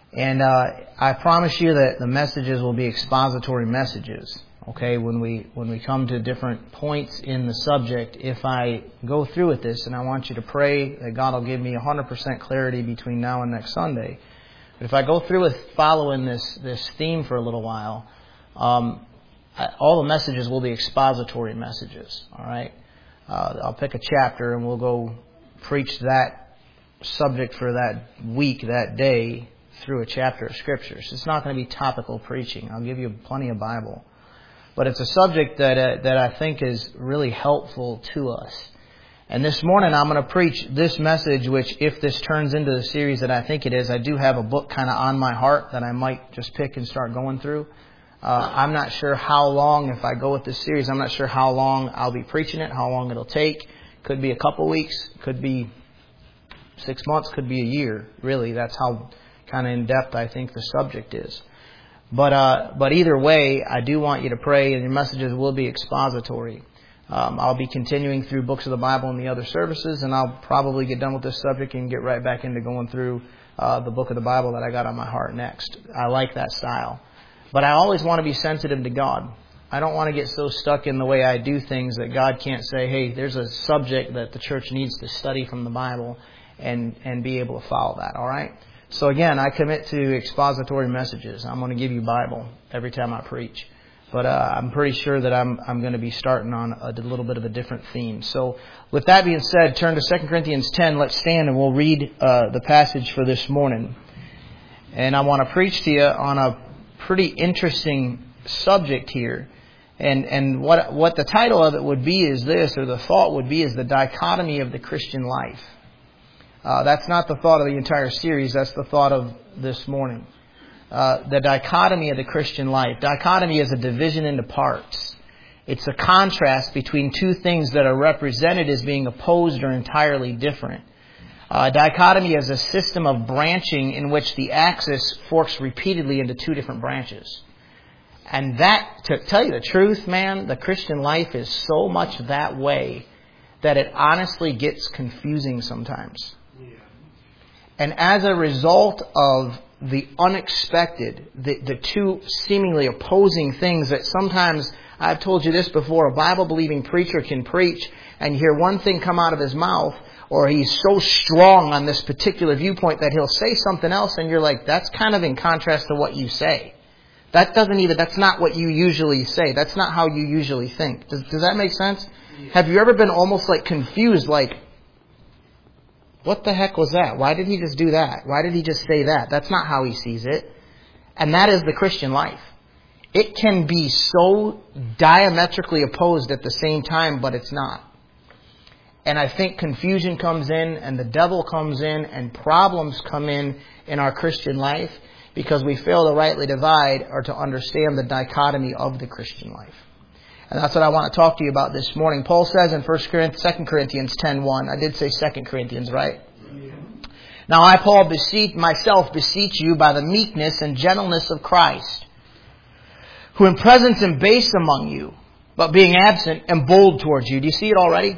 And I promise you that the messages will be expository messages. Okay, when we come to different points in the subject, if I go through with this, and I want you to pray that God will give me 100% clarity between now and next Sunday. But if I go through with following this theme for a little while, all the messages will be expository messages. All right, I'll pick a chapter and we'll go preach that subject for that week, that day, through a chapter of Scriptures. It's not going to be topical preaching. I'll give you plenty of Bible. But it's a subject that I think is really helpful to us. And this morning I'm going to preach this message, which if this turns into the series that I think it is, I do have a book kind of on my heart that I might just pick and start going through. I'm not sure how long, if I go with this series, I'm not sure how long I'll be preaching it, how long it'll take. Could be a couple weeks, could be 6 months, could be a year. Really, that's how kind of in-depth I think the subject is. But either way, I do want you to pray, and your messages will be expository. I'll be continuing through books of the Bible in the other services, and I'll probably get done with this subject and get right back into going through the book of the Bible that I got on my heart next. I like that style. But I always want to be sensitive to God. I don't want to get so stuck in the way I do things that God can't say, hey, there's a subject that the church needs to study from the Bible and be able to follow that, all right? So again, I commit to expository messages. I'm going to give you Bible every time I preach. But I'm pretty sure that I'm going to be starting on a little bit of a different theme. So with that being said, turn to 2 Corinthians 10. Let's stand and we'll read the passage for this morning. And I want to preach to you on a pretty interesting subject here. And what the title of it would be is this, or the thought would be, is the dichotomy of the Christian life. That's not the thought of the entire series. That's the thought of this morning. The dichotomy of the Christian life. Dichotomy is a division into parts. It's a contrast between two things that are represented as being opposed or entirely different. Dichotomy is a system of branching in which the axis forks repeatedly into two different branches. And that, to tell you the truth, man, the Christian life is so much that way that it honestly gets confusing sometimes. And as a result of the unexpected, the two seemingly opposing things that sometimes, I've told you this before, a Bible-believing preacher can preach and you hear one thing come out of his mouth, or he's so strong on this particular viewpoint that he'll say something else and you're like, that's kind of in contrast to what you say. That's not what you usually say. That's not how you usually think. Does that make sense? Have you ever been almost like confused, like, what the heck was that? Why did he just do that? Why did he just say that? That's not how he sees it. And that is the Christian life. It can be so diametrically opposed at the same time, but it's not. And I think confusion comes in, and the devil comes in, and problems come in our Christian life because we fail to rightly divide or to understand the dichotomy of the Christian life. And that's what I want to talk to you about this morning. Paul says in 2 Corinthians 10:1. I did say 2 Corinthians, right? Yeah. Now I, Paul, beseech you by the meekness and gentleness of Christ, who in presence am base among you, but being absent am bold towards you. Do you see it already?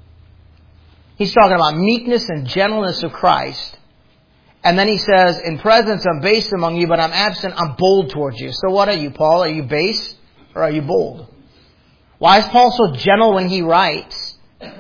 He's talking about meekness and gentleness of Christ. And then he says, in presence I'm base among you, but I'm absent, I'm bold towards you. So what are you, Paul? Are you base or are you bold? Why is Paul so gentle when he writes?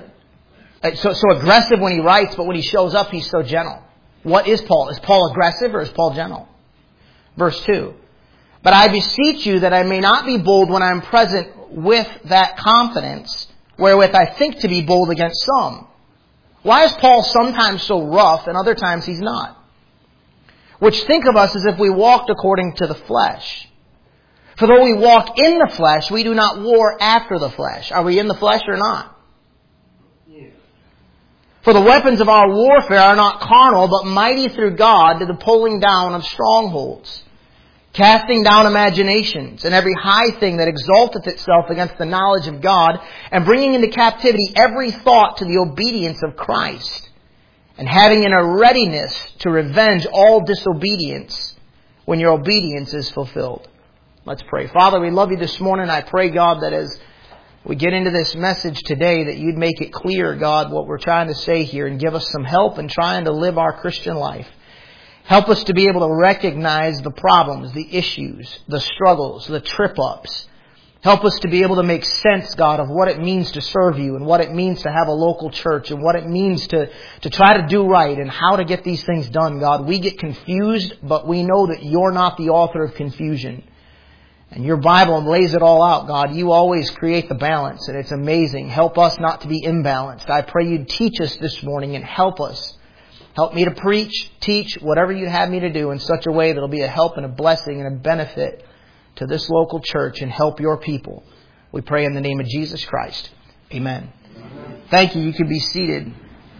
So aggressive when he writes, but when he shows up, he's so gentle. What is Paul? Is Paul aggressive or is Paul gentle? Verse 2. But I beseech you that I may not be bold when I am present with that confidence, wherewith I think to be bold against some. Why is Paul sometimes so rough and other times he's not? Which think of us as if we walked according to the flesh. For though we walk in the flesh, we do not war after the flesh. Are we in the flesh or not? Yeah. For the weapons of our warfare are not carnal, but mighty through God to the pulling down of strongholds, casting down imaginations and every high thing that exalteth itself against the knowledge of God, and bringing into captivity every thought to the obedience of Christ, and having in a readiness to revenge all disobedience when your obedience is fulfilled. Let's pray. Father, we love you this morning. I pray, God, that as we get into this message today, that you'd make it clear, God, what we're trying to say here and give us some help in trying to live our Christian life. Help us to be able to recognize the problems, the issues, the struggles, the trip-ups. Help us to be able to make sense, God, of what it means to serve You and what it means to have a local church and what it means to try to do right and how to get these things done, God. We get confused, but we know that You're not the author of confusion. And Your Bible lays it all out, God. You always create the balance, and it's amazing. Help us not to be imbalanced. I pray You'd teach us this morning and help us. Help me to preach, teach, whatever You'd have me to do in such a way that it'll be a help and a blessing and a benefit to this local church and help Your people. We pray in the name of Jesus Christ. Amen. Amen. Thank you. You can be seated.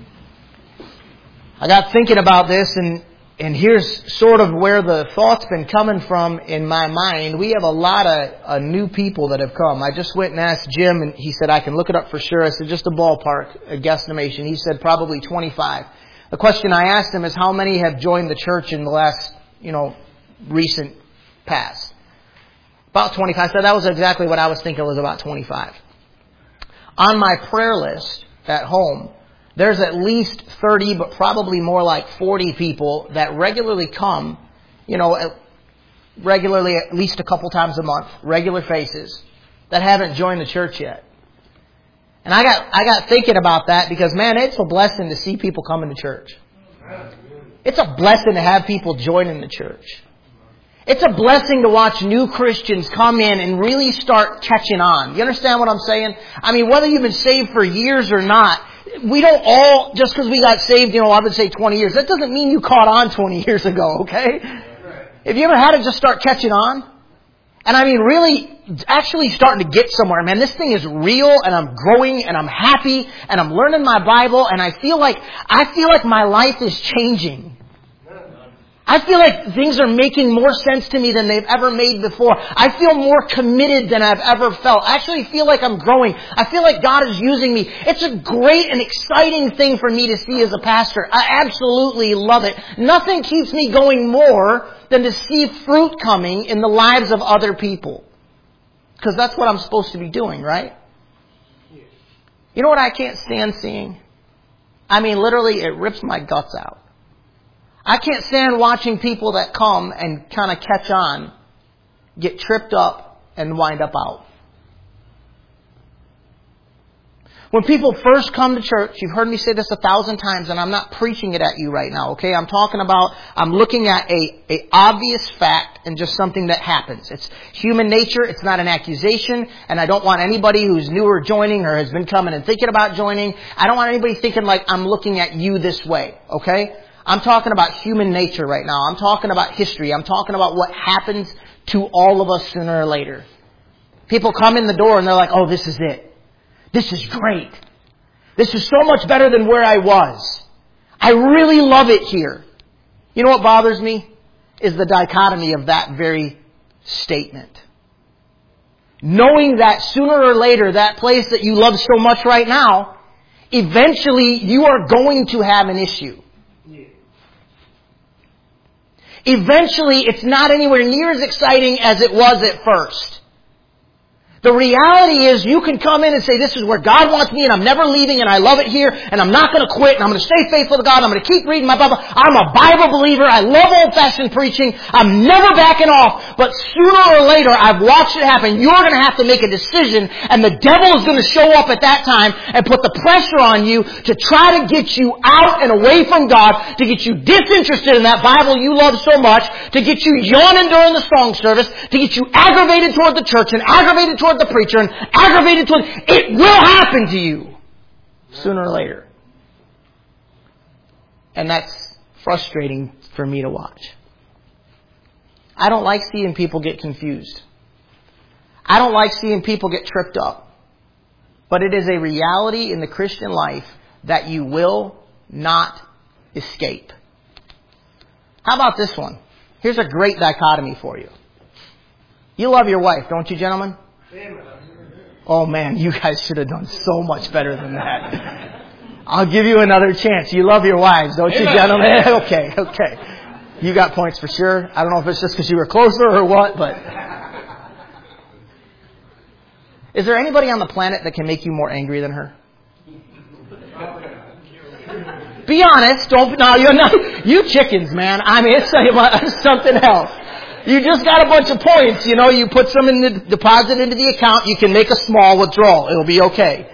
I got thinking about this, and here's sort of where the thought's been coming from in my mind. We have a lot of new people that have come. I just went and asked Jim, and he said, I can look it up for sure. I said, just a ballpark, a guesstimation. He said probably 25. The question I asked him is, how many have joined the church in the last, recent past? About 25. So that was exactly what I was thinking, was about 25. On my prayer list at home, there's at least 30, but probably more like 40 people that regularly come, regularly at least a couple times a month, regular faces, that haven't joined the church yet. And I got thinking about that because, man, it's a blessing to see people coming to church. It's a blessing to have people joining the church. It's a blessing to watch new Christians come in and really start catching on. You understand what I'm saying? I mean, whether you've been saved for years or not, we don't all, just because we got saved, I would say 20 years, that doesn't mean you caught on 20 years ago, okay? Have you ever had to just start catching on? And I mean, really, actually starting to get somewhere. Man, this thing is real, and I'm growing, and I'm happy, and I'm learning my Bible, and I feel like my life is changing. I feel like things are making more sense to me than they've ever made before. I feel more committed than I've ever felt. I actually feel like I'm growing. I feel like God is using me. It's a great and exciting thing for me to see as a pastor. I absolutely love it. Nothing keeps me going more than to see fruit coming in the lives of other people. Because that's what I'm supposed to be doing, right? You know what I can't stand seeing? I mean, literally, it rips my guts out. I can't stand watching people that come and kind of catch on, get tripped up, and wind up out. When people first come to church, you've heard me say this 1,000 times, and I'm not preaching it at you right now, okay? I'm looking at a obvious fact and just something that happens. It's human nature, it's not an accusation, and I don't want anybody who's new or joining or has been coming and thinking about joining, I don't want anybody thinking like I'm looking at you this way, okay? I'm talking about human nature right now. I'm talking about history. I'm talking about what happens to all of us sooner or later. People come in the door and they're like, oh, this is it. This is great. This is so much better than where I was. I really love it here. You know what bothers me? Is the dichotomy of that very statement. Knowing that sooner or later, that place that you love so much right now, eventually you are going to have an issue. Eventually, it's not anywhere near as exciting as it was at first. The reality is you can come in and say, this is where God wants me and I'm never leaving and I love it here and I'm not going to quit and I'm going to stay faithful to God. I'm going to keep reading my Bible. I'm a Bible believer. I love old-fashioned preaching. I'm never backing off. But sooner or later, I've watched it happen. You're going to have to make a decision and the devil is going to show up at that time and put the pressure on you to try to get you out and away from God, to get you disinterested in that Bible you love so much, to get you yawning during the song service, to get you aggravated toward the church and aggravated toward the preacher and aggravated toward it will happen to you sooner or later. And that's frustrating for me to watch. I don't like seeing people get confused. I don't like seeing people get tripped up. But it is a reality in the Christian life that you will not escape. How about this one? Here's a great dichotomy for you. You love your wife, don't you, gentlemen? Oh man, you guys should have done so much better than that. I'll give you another chance. You love your wives, don't you, gentlemen? Okay. You got points for sure. I don't know if it's just because you were closer or what, but... Is there anybody on the planet that can make you more angry than her? Be honest. You're not, you chickens, man. I mean, it's something else. You just got a bunch of points, you put some in the deposit into the account, you can make a small withdrawal. It'll be okay.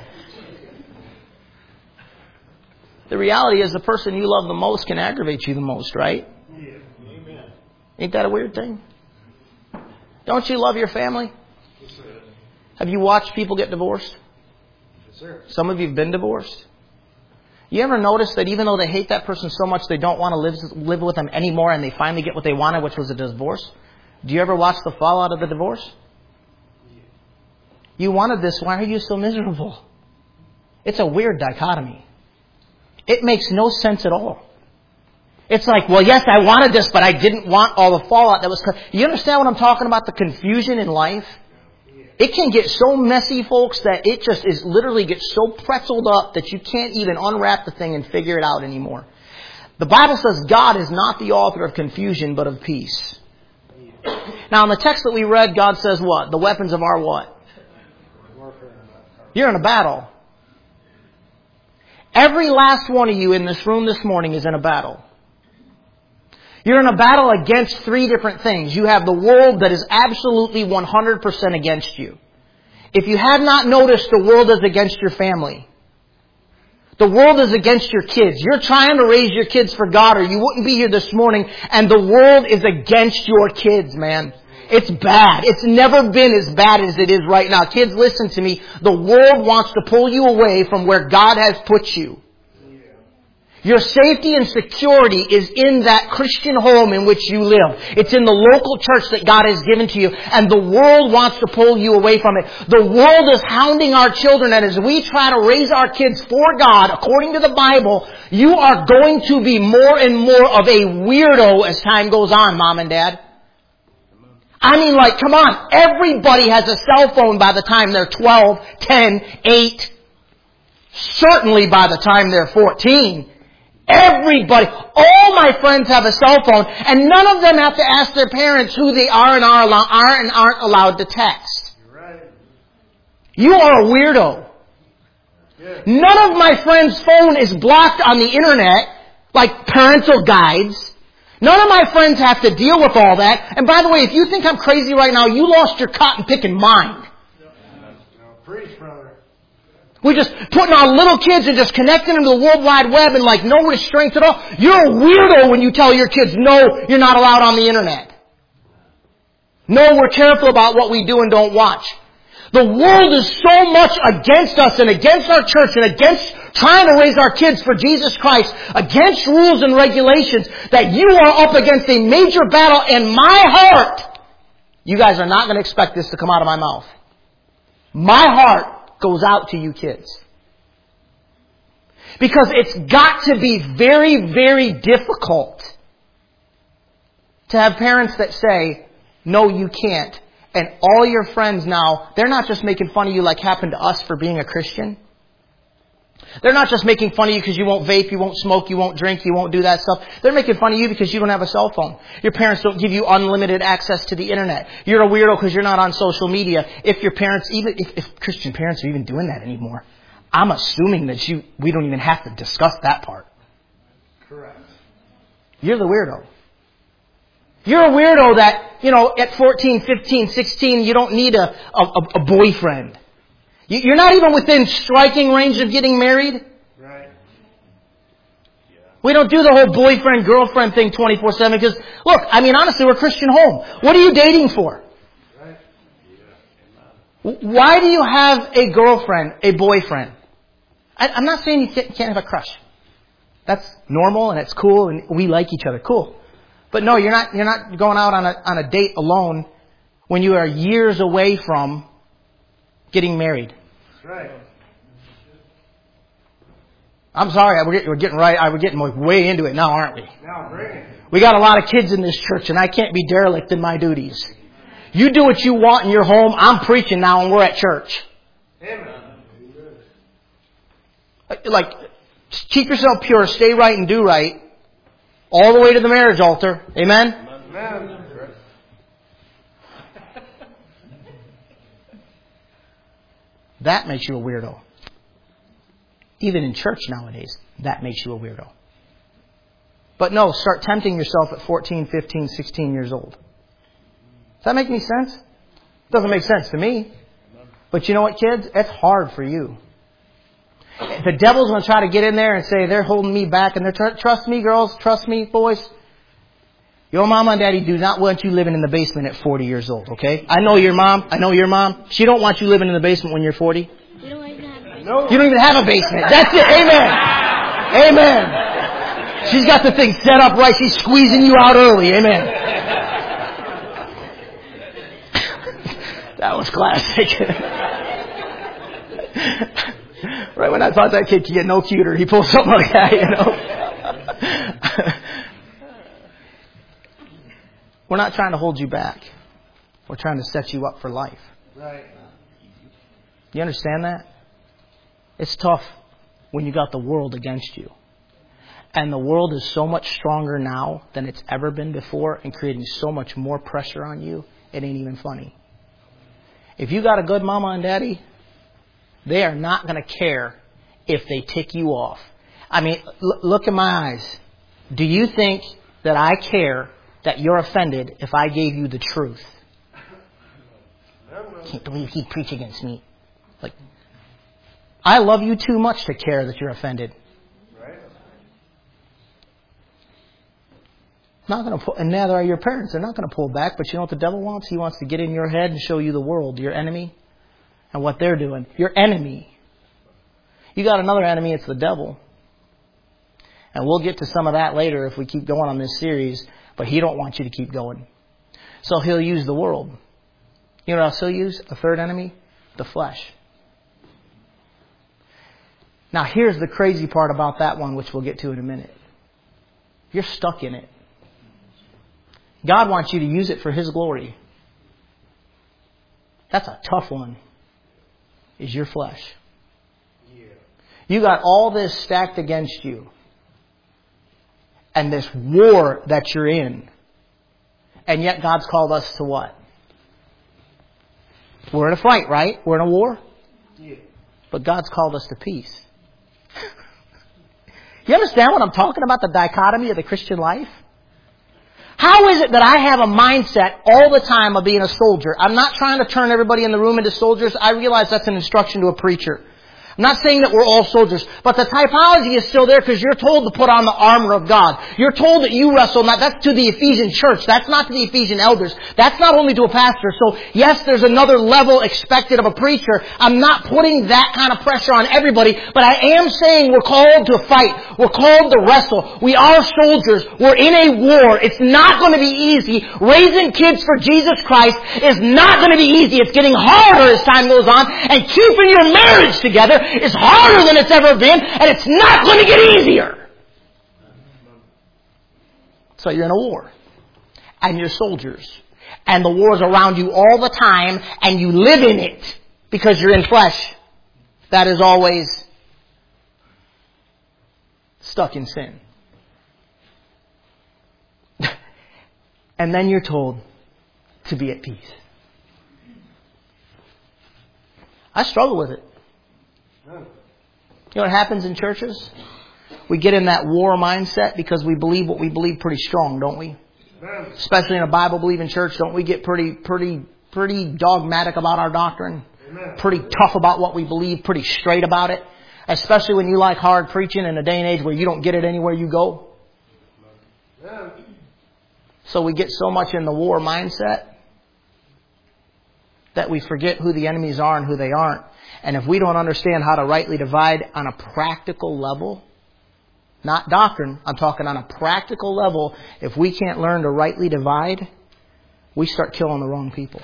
The reality is the person you love the most can aggravate you the most, right? Yeah. Amen. Ain't that a weird thing? Don't you love your family? Yes, sir. Have you watched people get divorced? Yes, sir. Some of you have been divorced. You ever notice that even though they hate that person so much, they don't want to live with them anymore, and they finally get what they wanted, which was a divorce? Do you ever watch the fallout of the divorce? Yeah. You wanted this, why are you so miserable? It's a weird dichotomy. It makes no sense at all. It's like, well, yes, I wanted this, but I didn't want all the fallout that was... You understand what I'm talking about? The confusion in life? It can get so messy, folks, that it just literally gets so pretzeled up that you can't even unwrap the thing and figure it out anymore. The Bible says God is not the author of confusion, but of peace. Now, in the text that we read, God says what? The weapons of our what? You're in a battle. Every last one of you in this room this morning is in a battle. You're in a battle against three different things. You have the world that is absolutely 100% against you. If you have not noticed, the world is against your family. The world is against your kids. You're trying to raise your kids for God, or you wouldn't be here this morning, and the world is against your kids, man. It's bad. It's never been as bad as it is right now. Kids, listen to me. The world wants to pull you away from where God has put you. Your safety and security is in that Christian home in which you live. It's in the local church that God has given to you. And the world wants to pull you away from it. The world is hounding our children. And as we try to raise our kids for God, according to the Bible, you are going to be more and more of a weirdo as time goes on, Mom and Dad. I mean, like, come on. Everybody has a cell phone by the time they're 12, 10, 8. Certainly by the time they're 14. Everybody, all my friends have a cell phone, and none of them have to ask their parents who they are and aren't allowed to text. You're right. You are a weirdo. Yeah. None of my friends' phone is blocked on the internet, like parental guides. None of my friends have to deal with all that. And by the way, if you think I'm crazy right now, you lost your cotton picking mind. No, preach, brother. We're just putting our little kids and just connecting them to the World Wide Web and like no restraints at all. You're a weirdo when you tell your kids, no, you're not allowed on the internet. No, we're careful about what we do and don't watch. The world is so much against us and against our church and against trying to raise our kids for Jesus Christ, against rules and regulations, that you are up against a major battle. And my heart, you guys are not going to expect this to come out of my mouth. My heart goes out to you kids. Because it's got to be very, very difficult to have parents that say, no, you can't. And all your friends now, they're not just making fun of you like happened to us for being a Christian. They're not just making fun of you because you won't vape, you won't smoke, you won't drink, you won't do that stuff. They're making fun of you because you don't have a cell phone. Your parents don't give you unlimited access to the internet. You're a weirdo because you're not on social media. If your parents, even if Christian parents are even doing that anymore, I'm assuming that we don't even have to discuss that part. Correct. You're the weirdo. You're a weirdo that, at 14, 15, 16, you don't need a boyfriend. You're not even within striking range of getting married. Right. We don't do the whole boyfriend-girlfriend thing 24/7 because, look, I mean, honestly, we're a Christian home. What are you dating for? Right. Why do you have a girlfriend, a boyfriend? I'm not saying you can't have a crush. That's normal and it's cool and we like each other. Cool. But no, you're not going out on a date alone when you are years away from getting married. That's right. I'm sorry, we're getting way into it now, aren't we? Now bring it. We got a lot of kids in this church, and I can't be derelict in my duties. You do what you want in your home. I'm preaching now, and we're at church. Amen. Like, keep yourself pure, stay right, and do right, all the way to the marriage altar. Amen? Amen. That makes you a weirdo. Even in church nowadays, that makes you a weirdo. But no, start tempting yourself at 14, 15, 16 years old. Does that make any sense? It doesn't make sense to me. But you know what, kids? It's hard for you. The devil's going to try to get in there and say, they're holding me back. And they're trust me, girls. Trust me, boys. Your mama and daddy do not want you living in the basement at 40 years old, okay? I know your mom. She don't want you living in the basement when you're 40. We don't even have a basement. No. You don't even have a basement. That's it. Amen. Amen. She's got the thing set up right. She's squeezing you out early. Amen. That was classic. Right when I thought that kid could get no cuter, he pulled something like that, you know. We're not trying to hold you back. We're trying to set you up for life. Right. You understand that? It's tough when you got the world against you. And the world is so much stronger now than it's ever been before and creating so much more pressure on you, it ain't even funny. If you got a good mama and daddy, they are not going to care if they tick you off. I mean, look in my eyes. Do you think that I care that you're offended if I gave you the truth? Can't believe he'd preach against me. Like, I love you too much to care that you're offended. Right. Not going to pull, and neither are your parents. They're not going to pull back. But you know what the devil wants? He wants to get in your head and show you the world, your enemy, and what they're doing. Your enemy. You got another enemy. It's the devil. And we'll get to some of that later if we keep going on this series. But he don't want you to keep going. So he'll use the world. You know what else he'll use? A third enemy? The flesh. Now here's the crazy part about that one, which we'll get to in a minute. You're stuck in it. God wants you to use it for His glory. That's a tough one. Is your flesh. Yeah. You got all this stacked against you. And this war that you're in. And yet God's called us to what? We're in a fight, right? We're in a war. Yeah. But God's called us to peace. You understand what I'm talking about? The dichotomy of the Christian life? How is it that I have a mindset all the time of being a soldier? I'm not trying to turn everybody in the room into soldiers. I realize that's an instruction to a preacher. I'm not saying that we're all soldiers, but the typology is still there because you're told to put on the armor of God. You're told that you wrestle not. That's to the Ephesian church. That's not to the Ephesian elders. That's not only to a pastor. So yes, there's another level expected of a preacher. I'm not putting that kind of pressure on everybody, but I am saying we're called to fight. We're called to wrestle. We are soldiers. We're in a war. It's not going to be easy. Raising kids for Jesus Christ is not going to be easy. It's getting harder as time goes on, and keeping your marriage together is harder than it's ever been, and it's not going to get easier. So you're in a war. And you're soldiers. And the war's around you all the time, and you live in it because you're in flesh. That is always stuck in sin. And then you're told to be at peace. I struggle with it. You know what happens in churches? We get in that war mindset because we believe what we believe pretty strong, don't we? Especially in a Bible-believing church, don't we get pretty dogmatic about our doctrine? Pretty tough about what we believe, pretty straight about it. Especially when you like hard preaching in a day and age where you don't get it anywhere you go. So we get so much in the war mindset that we forget who the enemies are and who they aren't. And if we don't understand how to rightly divide on a practical level, not doctrine, I'm talking on a practical level, if we can't learn to rightly divide, we start killing the wrong people.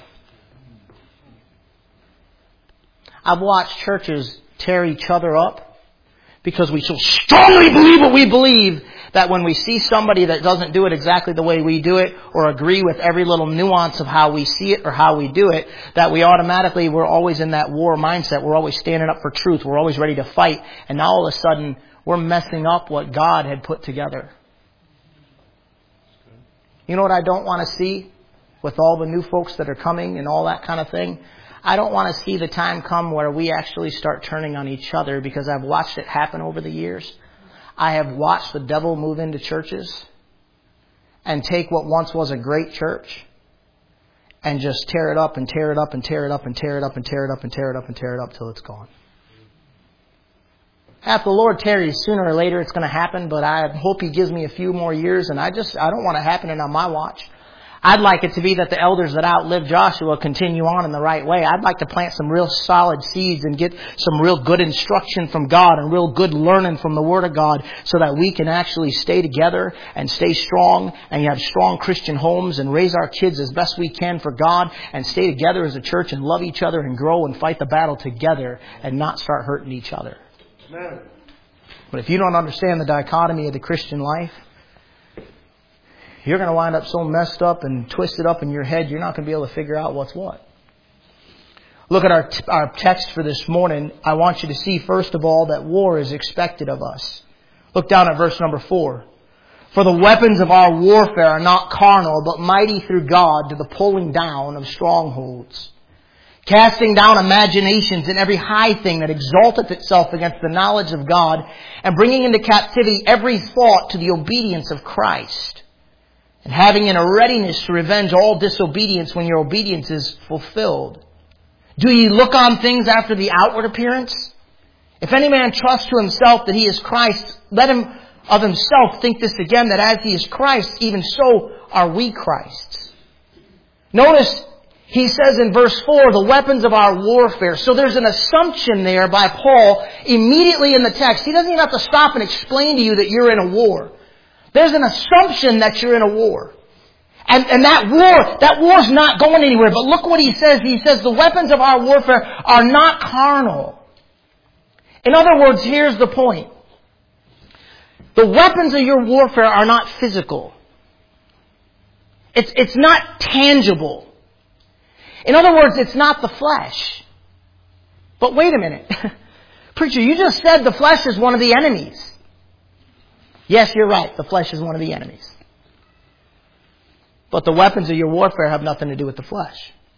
I've watched churches tear each other up because we so strongly believe what we believe that when we see somebody that doesn't do it exactly the way we do it or agree with every little nuance of how we see it or how we do it, that we automatically, we're always in that war mindset. We're always standing up for truth. We're always ready to fight. And now all of a sudden, we're messing up what God had put together. You know what I don't want to see with all the new folks that are coming and all that kind of thing? I don't want to see the time come where we actually start turning on each other because I've watched it happen over the years. I have watched the devil move into churches and take what once was a great church and just tear it up and tear it up and tear it up and tear it up and tear it up and tear it up and tear it up till it's gone. If the Lord tarries, sooner or later it's going to happen, but I hope He gives me a few more years, and I don't want it happening on my watch. I'd like it to be that the elders that outlive Joshua continue on in the right way. I'd like to plant some real solid seeds and get some real good instruction from God and real good learning from the Word of God so that we can actually stay together and stay strong and have strong Christian homes and raise our kids as best we can for God and stay together as a church and love each other and grow and fight the battle together and not start hurting each other. Amen. But if you don't understand the dichotomy of the Christian life, you're going to wind up so messed up and twisted up in your head, you're not going to be able to figure out what's what. Look at our text for this morning. I want you to see, first of all, that war is expected of us. Look down at verse number 4. For the weapons of our warfare are not carnal, but mighty through God to the pulling down of strongholds, casting down imaginations and every high thing that exalteth itself against the knowledge of God, and bringing into captivity every thought to the obedience of Christ, and having in a readiness to revenge all disobedience when your obedience is fulfilled. Do ye look on things after the outward appearance? If any man trust to himself that he is Christ, let him of himself think this again, that as he is Christ, even so are we Christ's. Notice he says in verse 4, the weapons of our warfare. So there's an assumption there by Paul immediately in the text. He doesn't even have to stop and explain to you that you're in a war. There's an assumption that you're in a war. And that war's not going anywhere. But look what he says. He says the weapons of our warfare are not carnal. In other words, here's the point. The weapons of your warfare are not physical. It's not tangible. In other words, it's not the flesh. But wait a minute. Preacher, you just said the flesh is one of the enemies. Yes, you're right. The flesh is one of the enemies. But the weapons of your warfare have nothing to do with the flesh.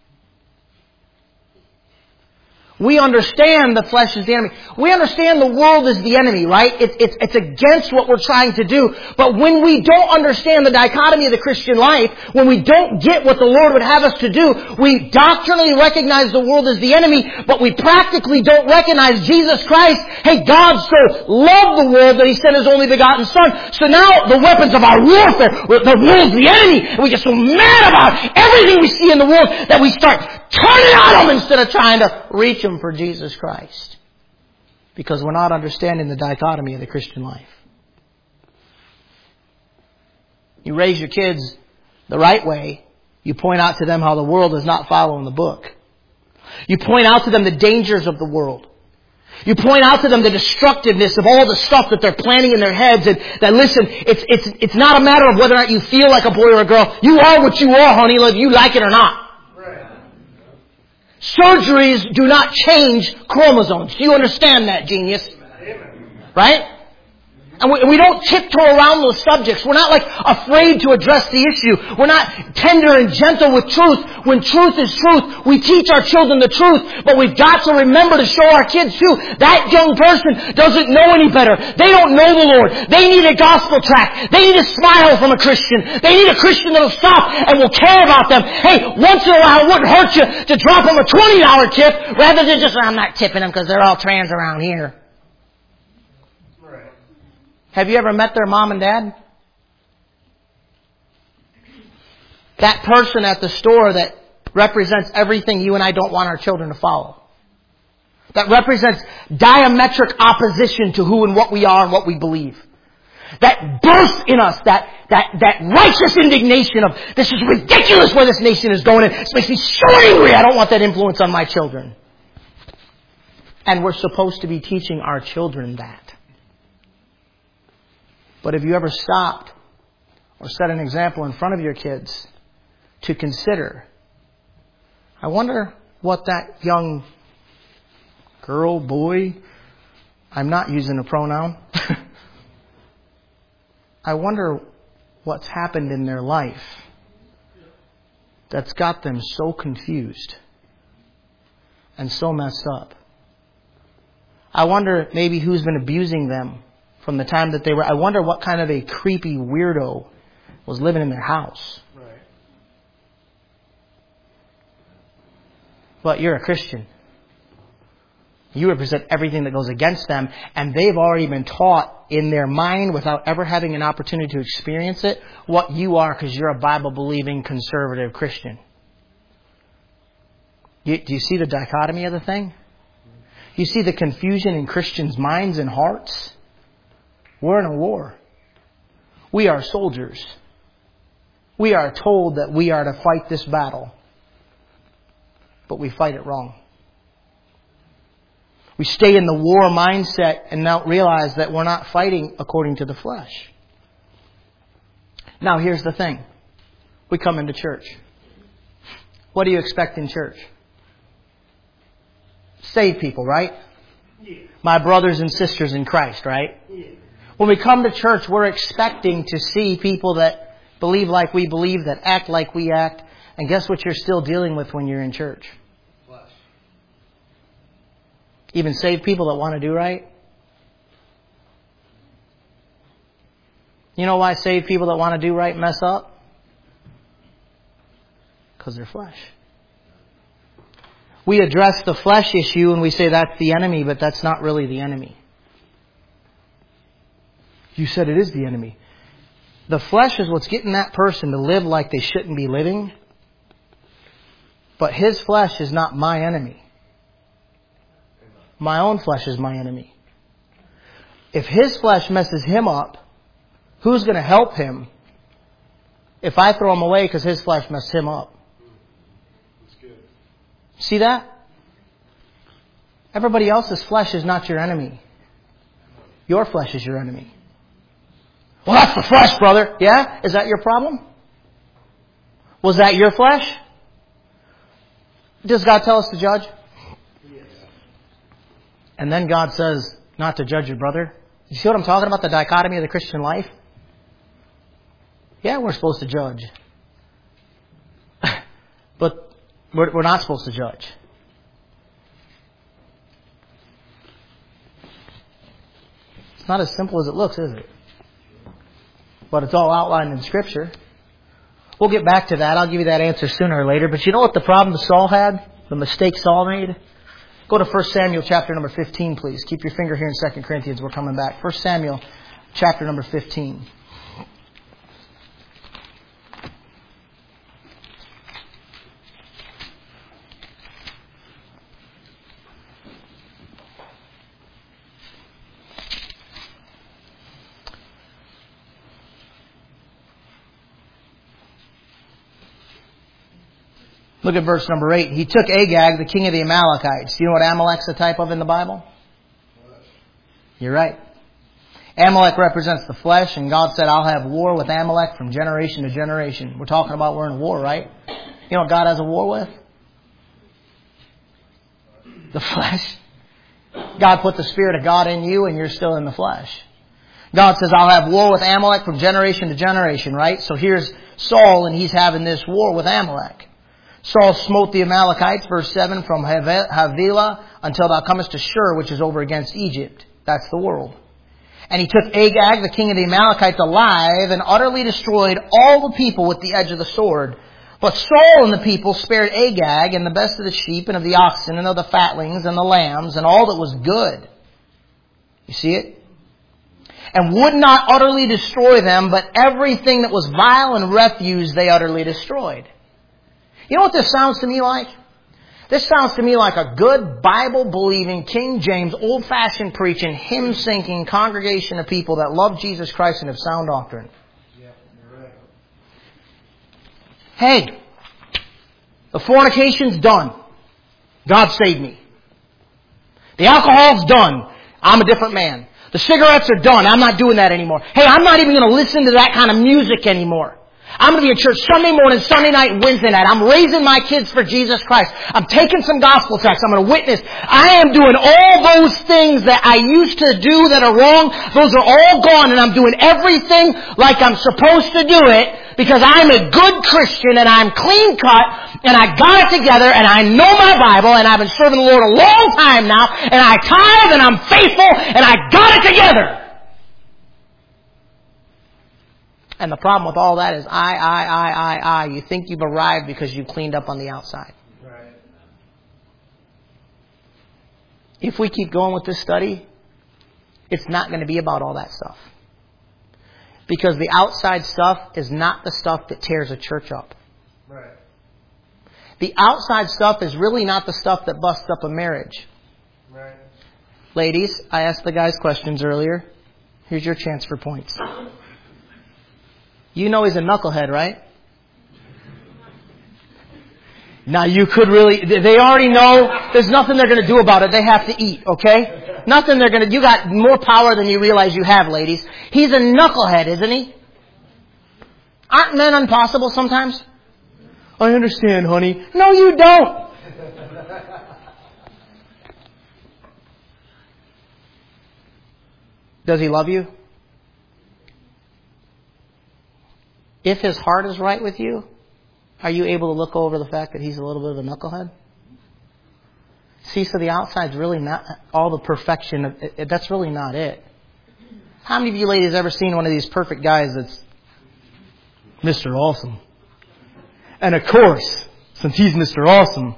We understand the flesh is the enemy. We understand the world is the enemy, right? It's against what we're trying to do. But when we don't understand the dichotomy of the Christian life, when we don't get what the Lord would have us to do, we doctrinally recognize the world as the enemy, but we practically don't recognize Jesus Christ. Hey, God so loved the world that He sent His only begotten Son. So now the weapons of our warfare, the world's the enemy, and we get so mad about everything we see in the world that we start turning on them instead of trying to reach them for Jesus Christ. Because we're not understanding the dichotomy of the Christian life. You raise your kids the right way. You point out to them how the world is not following the book. You point out to them the dangers of the world. You point out to them the destructiveness of all the stuff that they're planning in their heads. And that, listen, it's not a matter of whether or not you feel like a boy or a girl. You are what you are, honey, whether you like it or not. Surgeries do not change chromosomes. Do you understand that, genius? Right? And we don't tiptoe around those subjects. We're not like afraid to address the issue. We're not tender and gentle with truth. When truth is truth, we teach our children the truth. But we've got to remember to show our kids too. That young person doesn't know any better. They don't know the Lord. They need a gospel tract. They need a smile from a Christian. They need a Christian that'll stop and will care about them. Hey, once in a while it wouldn't hurt you to drop them a $20 tip rather than just, I'm not tipping them because they're all trans around here. Have you ever met their mom and dad? That person at the store that represents everything you and I don't want our children to follow. That represents diametric opposition to who and what we are and what we believe. That bursts in us that righteous indignation of, this is ridiculous where this nation is going. It makes me so angry. I don't want that influence on my children. And we're supposed to be teaching our children that. But have you ever stopped or set an example in front of your kids to consider, I wonder what that young girl, boy, I'm not using a pronoun, I wonder what's happened in their life that's got them so confused and so messed up. I wonder maybe who's been abusing them from the time that they were. I wonder what kind of a creepy weirdo was living in their house. Right. But you're a Christian. You represent everything that goes against them, and they've already been taught in their mind, without ever having an opportunity to experience it, what you are, because you're a Bible-believing, conservative Christian. Do you see the dichotomy of the thing? You see the confusion in Christians' minds and hearts? We're in a war. We are soldiers. We are told that we are to fight this battle, but we fight it wrong. We stay in the war mindset and not realize that we're not fighting according to the flesh. Now, here's the thing. We come into church. What do you expect in church? Saved people, right? Yeah. My brothers and sisters in Christ, right? Yeah. When we come to church, we're expecting to see people that believe like we believe, that act like we act. And guess what you're still dealing with when you're in church? Flesh. Even saved people that want to do right. You know why saved people that want to do right mess up? Because they're flesh. We address the flesh issue and we say that's the enemy, but that's not really the enemy. You said it is the enemy. The flesh is what's getting that person to live like they shouldn't be living. But his flesh is not my enemy. My own flesh is my enemy. If his flesh messes him up, who's going to help him if I throw him away because his flesh messed him up? That's good. See that? Everybody else's flesh is not your enemy. Your flesh is your enemy. Well, that's the flesh, brother. Yeah? Is that your problem? Was that your flesh? Does God tell us to judge? Yes. And then God says not to judge your brother. You see what I'm talking about? The dichotomy of the Christian life? Yeah, we're supposed to judge. But we're not supposed to judge. It's not as simple as it looks, is it? But it's all outlined in Scripture. We'll get back to that. I'll give you that answer sooner or later. But you know what the problem Saul had? The mistake Saul made? Go to 1 Samuel chapter number 15, please. Keep your finger here in 2 Corinthians. We're coming back. 1 Samuel chapter number 15. Look at verse number 8. He took Agag, the king of the Amalekites. Do you know what Amalek's a type of in the Bible? You're right. Amalek represents the flesh, and God said, I'll have war with Amalek from generation to generation. We're talking about we're in a war, right? You know what God has a war with? The flesh. God put the Spirit of God in you, and you're still in the flesh. God says, I'll have war with Amalek from generation to generation, right? So here's Saul, and he's having this war with Amalek. Saul smote the Amalekites, verse 7, from Havilah until thou comest to Shur, which is over against Egypt. That's the world. And he took Agag, the king of the Amalekites, alive and utterly destroyed all the people with the edge of the sword. But Saul and the people spared Agag and the best of the sheep and of the oxen and of the fatlings and the lambs and all that was good. You see it? And would not utterly destroy them, but everything that was vile and refuse they utterly destroyed. You know what this sounds to me like? This sounds to me like a good Bible-believing, King James, old-fashioned preaching, hymn-singing congregation of people that love Jesus Christ and have sound doctrine. Yeah, you're right. Hey, the fornication's done. God saved me. The alcohol's done. I'm a different man. The cigarettes are done. I'm not doing that anymore. Hey, I'm not even going to listen to that kind of music anymore. I'm going to be in church Sunday morning, Sunday night, Wednesday night. I'm raising my kids for Jesus Christ. I'm taking some gospel tracts. I'm going to witness. I am doing all those things that I used to do that are wrong. Those are all gone, and I'm doing everything like I'm supposed to do it because I'm a good Christian and I'm clean cut and I got it together and I know my Bible and I've been serving the Lord a long time now and I tithe and I'm faithful and I got it together. And the problem with all that is I. You think you've arrived because you've cleaned up on the outside. Right. If we keep going with this study, it's not going to be about all that stuff. Because the outside stuff is not the stuff that tears a church up. Right. The outside stuff is really not the stuff that busts up a marriage. Right. Ladies, I asked the guys questions earlier. Here's your chance for points. You know he's a knucklehead, right? Now you could really, they already know there's nothing they're going to do about it. They have to eat, okay? Nothing they're going to, you got more power than you realize you have, ladies. He's a knucklehead, isn't he? Aren't men impossible sometimes? I understand, honey. No, you don't. Does he love you? If his heart is right with you, are you able to look over the fact that he's a little bit of a knucklehead? See, so the outside's really not all the perfection. That's really not it. How many of you ladies ever seen one of these perfect guys that's Mr. Awesome? And of course, since he's Mr. Awesome,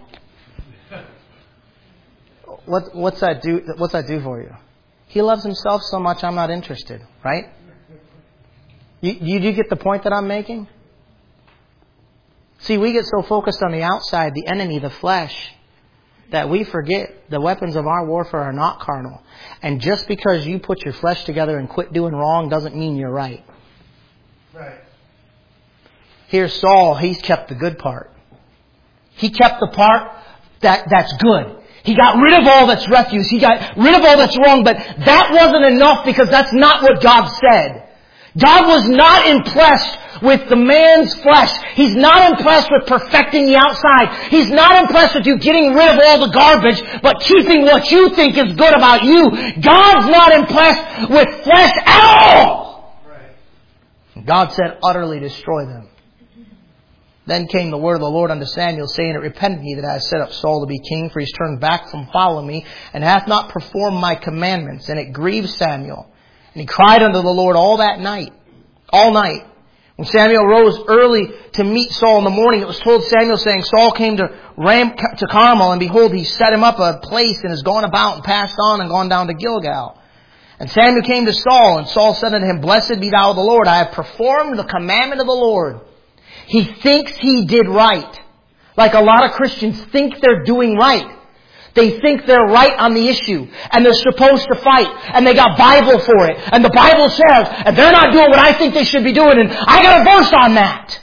what's that do? What's that do for you? He loves himself so much, I'm not interested, right? You get the point that I'm making? See, we get so focused on the outside, the enemy, the flesh, that we forget the weapons of our warfare are not carnal. And just because you put your flesh together and quit doing wrong doesn't mean you're right. Right. Here's Saul, he's kept the good part. He kept the part that's good. He got rid of all that's refuse. He got rid of all that's wrong. But that wasn't enough because that's not what God said. God was not impressed with the man's flesh. He's not impressed with perfecting the outside. He's not impressed with you getting rid of all the garbage, but keeping what you think is good about you. God's not impressed with flesh at all. Right. God said, utterly destroy them. Then came the word of the Lord unto Samuel, saying, it repented me that I have set up Saul to be king, for he's turned back from following me, and hath not performed my commandments. And it grieved Samuel. And he cried unto the Lord all night. When Samuel rose early to meet Saul in the morning, it was told Samuel, saying, Saul came to Carmel, and behold, he set him up a place, and is gone about, and passed on, and gone down to Gilgal. And Samuel came to Saul, and Saul said unto him, Blessed be thou of the Lord, I have performed the commandment of the Lord. He thinks he did right. Like a lot of Christians think they're doing right. They think they're right on the issue. And they're supposed to fight. And they got Bible for it. And the Bible says, and they're not doing what I think they should be doing. And I got a verse on that.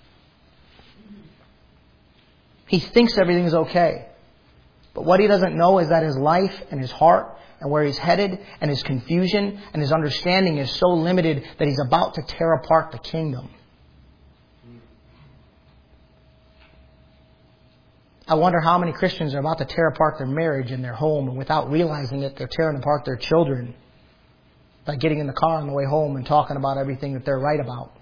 He thinks everything's okay. But what he doesn't know is that his life and his heart and where he's headed and his confusion and his understanding is so limited that he's about to tear apart the kingdom. I wonder how many Christians are about to tear apart their marriage and their home, and without realizing it, they're tearing apart their children by getting in the car on the way home and talking about everything that they're right about.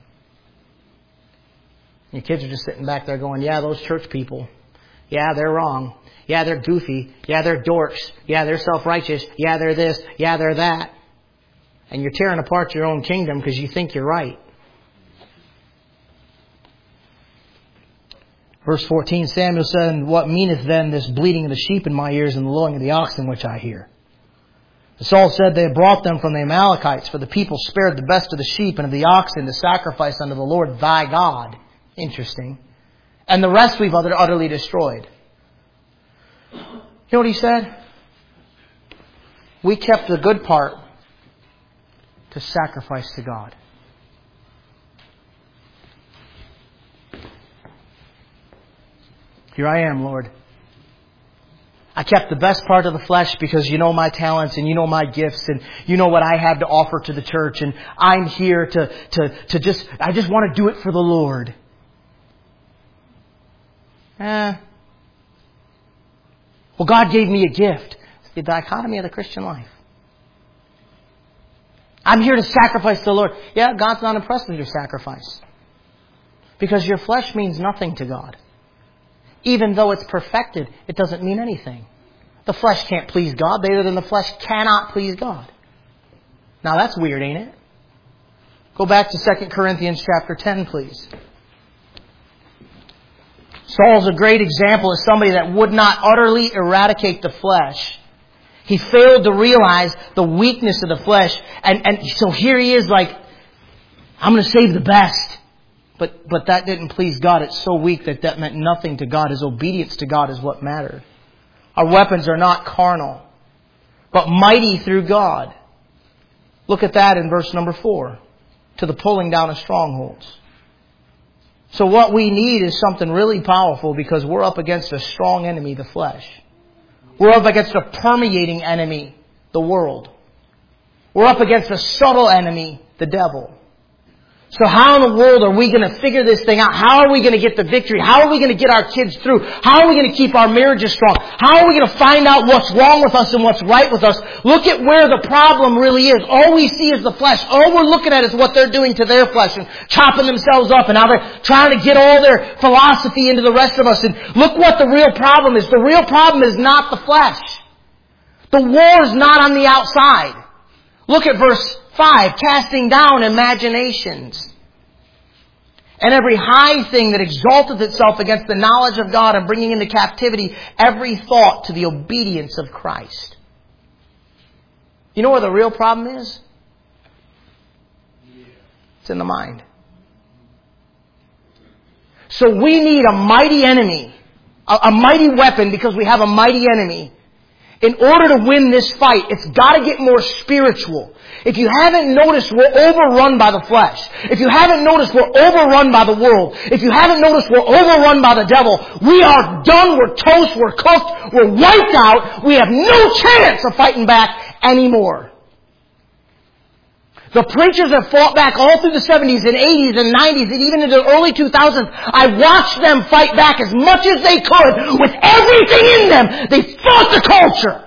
Your kids are just sitting back there going, yeah, those church people, yeah, they're wrong. Yeah, they're goofy. Yeah, they're dorks. Yeah, they're self-righteous. Yeah, they're this. Yeah, they're that. And you're tearing apart your own kingdom because you think you're right. Verse 14, Samuel said, what meaneth then this bleating of the sheep in my ears and the lowing of the oxen which I hear? And Saul said, they had brought them from the Amalekites, for the people spared the best of the sheep and of the oxen to sacrifice unto the Lord thy God. Interesting. And the rest we've utterly destroyed. You know what he said? We kept the good part to sacrifice to God. Here I am, Lord. I kept the best part of the flesh because you know my talents and you know my gifts and you know what I have to offer to the church, and I'm here to just want to do it for the Lord. Well, God gave me a gift. It's the dichotomy of the Christian life. I'm here to sacrifice to the Lord. Yeah, God's not impressed with your sacrifice. Because your flesh means nothing to God. Even though it's perfected, it doesn't mean anything. The flesh can't please God. They that in the flesh cannot please God. Now that's weird, ain't it? Go back to 2 Corinthians chapter 10, please. Saul's a great example of somebody that would not utterly eradicate the flesh. He failed to realize the weakness of the flesh. And so here he is like, I'm going to save the best. But that didn't please God. It's so weak that meant nothing to God. His obedience to God is what mattered. Our weapons are not carnal, but mighty through God. Look at that in verse number 4. To the pulling down of strongholds. So what we need is something really powerful because we're up against a strong enemy, the flesh. We're up against a permeating enemy, the world. We're up against a subtle enemy, the devil. So how in the world are we going to figure this thing out? How are we going to get the victory? How are we going to get our kids through? How are we going to keep our marriages strong? How are we going to find out what's wrong with us and what's right with us? Look at where the problem really is. All we see is the flesh. All we're looking at is what they're doing to their flesh and chopping themselves up and how they're trying to get all their philosophy into the rest of us. And look what the real problem is. The real problem is not the flesh. The war is not on the outside. Look at verse 5, casting down imaginations and every high thing that exalteth itself against the knowledge of God and bringing into captivity every thought to the obedience of Christ. You know where the real problem is? It's in the mind. So we need a mighty enemy, a mighty weapon because we have a mighty enemy. In order to win this fight, it's got to get more spiritual. If you haven't noticed, we're overrun by the flesh. If you haven't noticed, we're overrun by the world. If you haven't noticed, we're overrun by the devil. We are done. We're toast. We're cooked. We're wiped out. We have no chance of fighting back anymore. The preachers have fought back all through the 70s and 80s and 90s and even into the early 2000s. I watched them fight back as much as they could with everything in them. They fought the culture.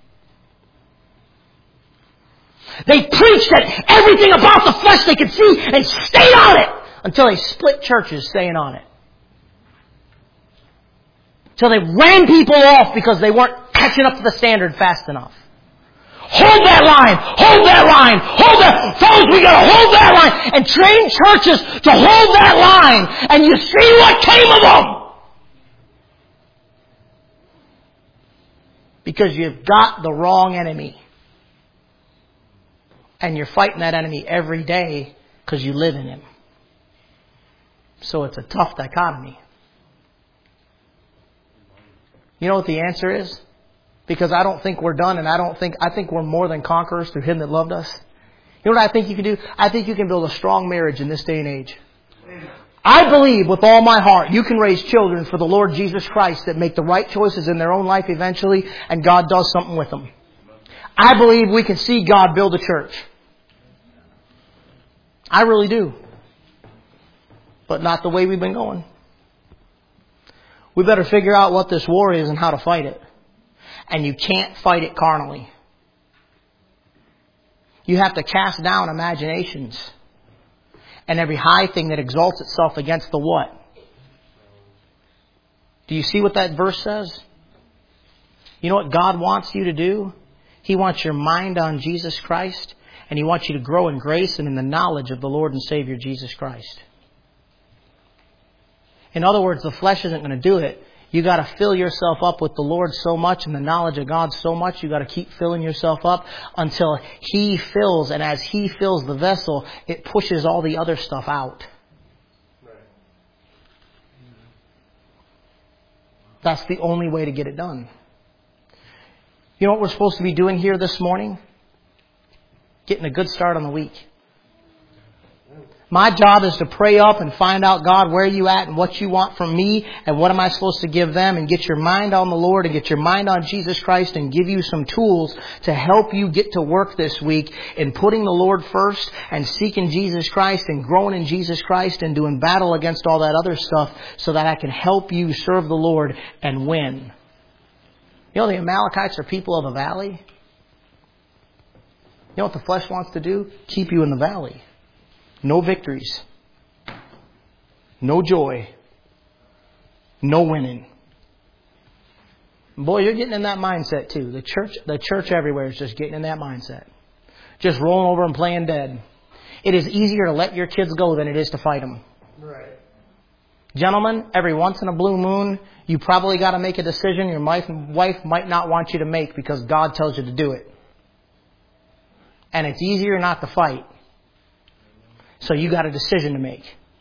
They preached at everything about the flesh they could see and stayed on it until they split churches staying on it. Until they ran people off because they weren't catching up to the standard fast enough. Hold that line. Hold that line. Hold that. Fellas, we got to hold that line and train churches to hold that line. And you see what came of them. Because you've got the wrong enemy. And you're fighting that enemy every day because you live in him. So it's a tough dichotomy. You know what the answer is? Because I don't think we're done, and I think we're more than conquerors through Him that loved us. You know what I think you can do? I think you can build a strong marriage in this day and age. I believe with all my heart you can raise children for the Lord Jesus Christ that make the right choices in their own life eventually, and God does something with them. I believe we can see God build a church. I really do. But not the way we've been going. We better figure out what this war is and how to fight it. And you can't fight it carnally. You have to cast down imaginations and every high thing that exalts itself against the what? Do you see what that verse says? You know what God wants you to do? He wants your mind on Jesus Christ, and He wants you to grow in grace and in the knowledge of the Lord and Savior Jesus Christ. In other words, the flesh isn't going to do it. You got to fill yourself up with the Lord so much and the knowledge of God so much. You got to keep filling yourself up until He fills, and as He fills the vessel, it pushes all the other stuff out. That's the only way to get it done. You know what we're supposed to be doing here this morning? Getting a good start on the week. My job is to pray up and find out, God, where are you at and what you want from me and what am I supposed to give them, and get your mind on the Lord and get your mind on Jesus Christ and give you some tools to help you get to work this week in putting the Lord first and seeking Jesus Christ and growing in Jesus Christ and doing battle against all that other stuff so that I can help you serve the Lord and win. You know, the Amalekites are people of the valley. You know what the flesh wants to do? Keep you in the valley. No victories. No joy. No winning. Boy, you're getting in that mindset too. The church everywhere is just getting in that mindset. Just rolling over and playing dead. It is easier to let your kids go than it is to fight them. Right. Gentlemen, every once in a blue moon, you probably got to make a decision your wife might not want you to make because God tells you to do it. And it's easier not to fight. So you got a decision to make.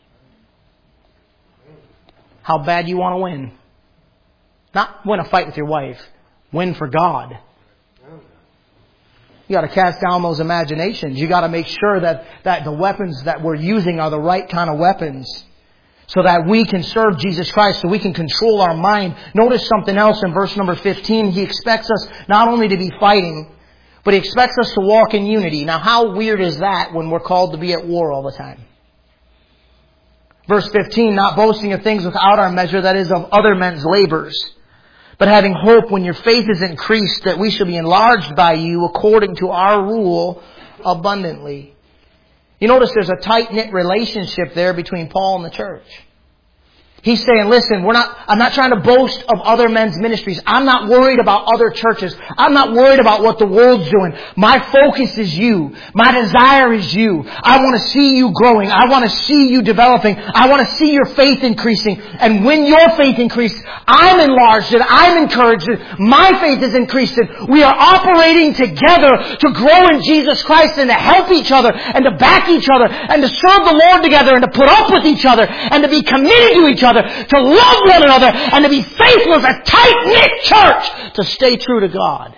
How bad you want to win. Not win a fight with your wife. Win for God. You got to cast down those imaginations. You got to make sure that the weapons that we're using are the right kind of weapons. So that we can serve Jesus Christ, so we can control our mind. Notice something else in verse number 15. He expects us not only to be fighting, but He expects us to walk in unity. Now how weird is that when we're called to be at war all the time? Verse 15, not boasting of things without our measure, that is of other men's labors, but having hope when your faith is increased, that we shall be enlarged by you according to our rule abundantly. You notice there's a tight-knit relationship there between Paul and the church. He's saying, listen, I'm not trying to boast of other men's ministries. I'm not worried about other churches. I'm not worried about what the world's doing. My focus is you. My desire is you. I want to see you growing. I want to see you developing. I want to see your faith increasing. And when your faith increases, I'm enlarged and I'm encouraged. My faith is increased. We are operating together to grow in Jesus Christ and to help each other and to back each other and to serve the Lord together and to put up with each other and to be committed to each other, to love one another, and to be faithful as a tight-knit church to stay true to God.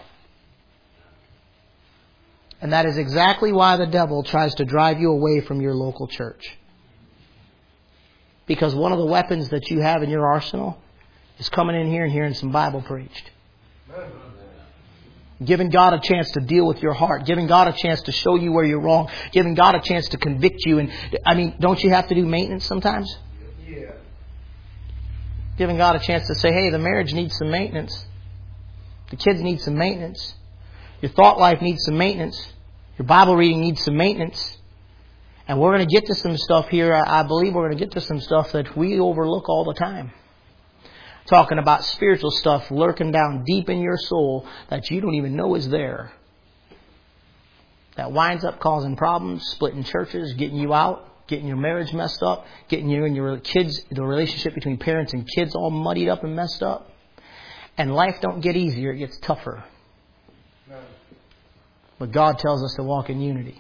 And that is exactly why the devil tries to drive you away from your local church. Because one of the weapons that you have in your arsenal is coming in here and hearing some Bible preached. Giving God a chance to deal with your heart. Giving God a chance to show you where you're wrong. Giving God a chance to convict you. And don't you have to do maintenance sometimes? Yeah. Giving God a chance to say, hey, the marriage needs some maintenance. The kids need some maintenance. Your thought life needs some maintenance. Your Bible reading needs some maintenance. And we're going to get to some stuff here. I believe we're going to get to some stuff that we overlook all the time. Talking about spiritual stuff lurking down deep in your soul that you don't even know is there. That winds up causing problems, splitting churches, getting you out. Getting your marriage messed up, getting you and your kids, the relationship between parents and kids all muddied up and messed up. And life don't get easier, it gets tougher. No. But God tells us to walk in unity.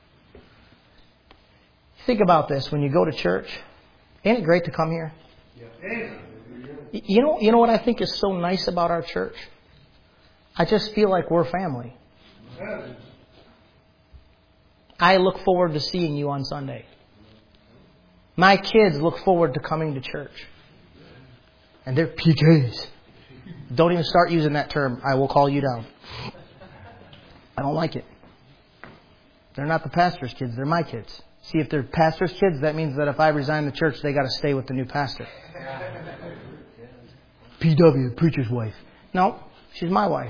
Think about this when you go to church. Ain't it great to come here? Yeah. You know what I think is so nice about our church? I just feel like we're family. Yeah. I look forward to seeing you on Sunday. My kids look forward to coming to church. And they're PKs. Don't even start using that term. I will call you down. I don't like it. They're not the pastor's kids. They're my kids. See, if they're pastor's kids, that means that if I resign the church, they got to stay with the new pastor. PW, preacher's wife. No, she's my wife.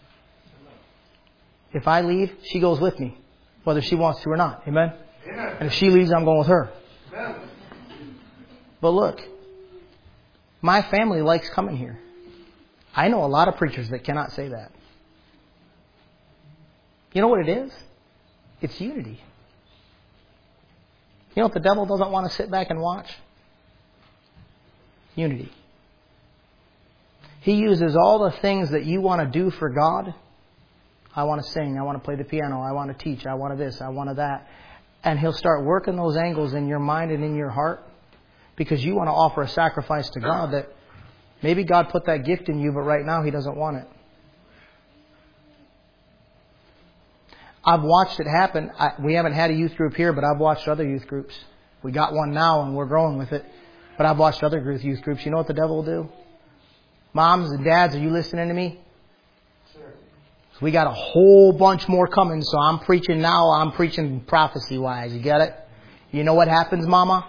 If I leave, she goes with me, whether she wants to or not. Amen? And if she leaves, I'm going with her. But look, my family likes coming here. I know a lot of preachers that cannot say that. You know what it is? It's unity. You know what the devil doesn't want to sit back and watch? Unity. He uses all the things that you want to do for God. I want to sing. I want to play the piano. I want to teach. I want to this. I want to that. And he'll start working those angles in your mind and in your heart. Because you want to offer a sacrifice to God that maybe God put that gift in you, but right now He doesn't want it. I've watched it happen. We haven't had a youth group here, but I've watched other youth groups. We got one now and we're growing with it. But I've watched other youth groups. You know what the devil will do? Moms and dads, are you listening to me? Sure. We got a whole bunch more coming, so I'm preaching now. I'm preaching prophecy-wise. You get it? You know what happens, Mama?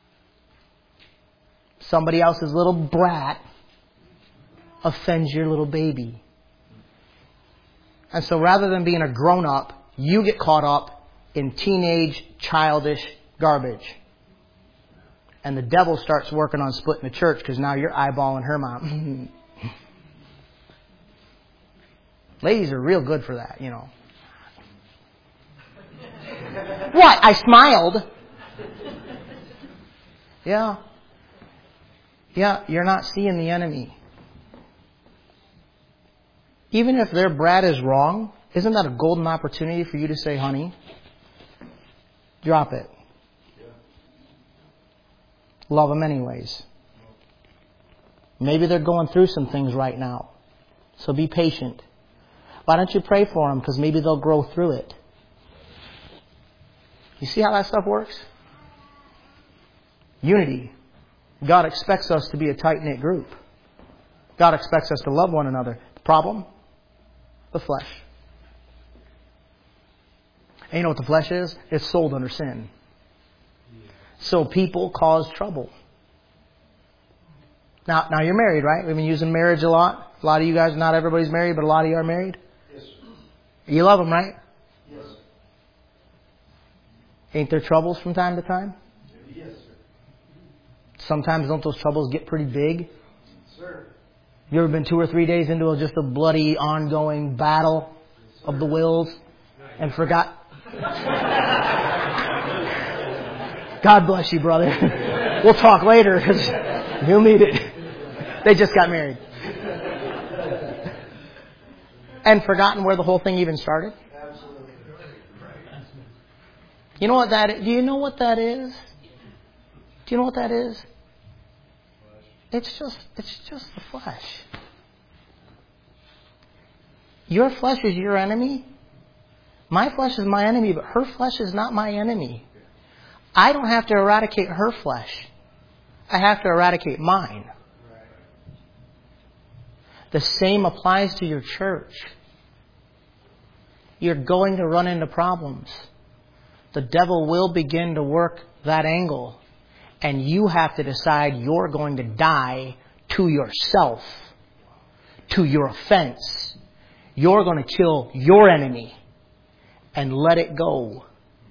Somebody else's little brat offends your little baby. And so rather than being a grown-up, you get caught up in teenage, childish garbage. And the devil starts working on splitting the church because now you're eyeballing her mom. Ladies are real good for that, you know. What? I smiled. Yeah. Yeah, you're not seeing the enemy. Even if their brat is wrong, isn't that a golden opportunity for you to say, honey, drop it. Love them anyways. Maybe they're going through some things right now. So be patient. Why don't you pray for them? Because maybe they'll grow through it. You see how that stuff works? Unity. God expects us to be a tight-knit group. God expects us to love one another. The problem? The flesh. And you know what the flesh is? It's sold under sin. So people cause trouble. Now you're married, right? We've been using marriage a lot. A lot of you guys, not everybody's married, but a lot of you are married. Yes, sir. You love them, right? Yes, sir. Ain't there troubles from time to time? Yes, sir. Sometimes don't those troubles get pretty big? Sir. You ever been 2 or 3 days into just a bloody, ongoing battle of the wills and forgot? God bless you, brother. We'll talk later because you'll need it. They just got married. And forgotten where the whole thing even started? Absolutely. You know what that is? Do you know what that is? Do you know what that is? It's just the flesh. Your flesh is your enemy. My flesh is my enemy, but her flesh is not my enemy. I don't have to eradicate her flesh. I have to eradicate mine. The same applies to your church. You're going to run into problems. The devil will begin to work that angle. And you have to decide you're going to die to yourself, to your offense. You're going to kill your enemy and let it go